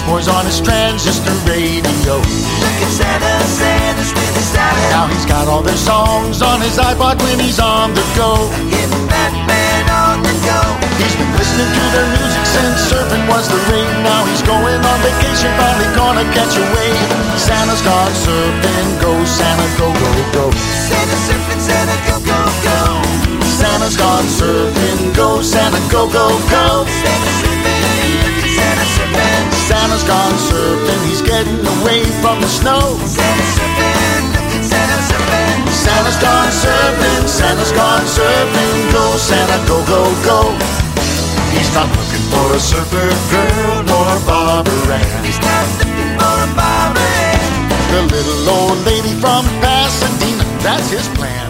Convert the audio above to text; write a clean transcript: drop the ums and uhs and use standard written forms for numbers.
boys on his transistor radio. Look at Santa, Santa's really stylish. Now he's got all their songs on his iPod when he's on the go. Getting Batman on the go. He's been listening to their music since surfing was the rage. Now he's going on vacation, finally gonna catch a wave. Santa's gone surfing, go Santa, go, go, go. Santa surfing, Santa go, go, go. Santa's gone surfing, go Santa, go, go, go. Santa surfing, look at Santa surfing. Santa's gone surfing, he's getting away from the snow. Santa surfing, look at Santa surfing. Santa's gone surfing, Santa's gone surfing, go Santa, go, go, go. He's not looking for a surfer girl nor Barbara Ann. He's not looking for a Barbara Ann. The little old lady from Pasadena, that's his plan.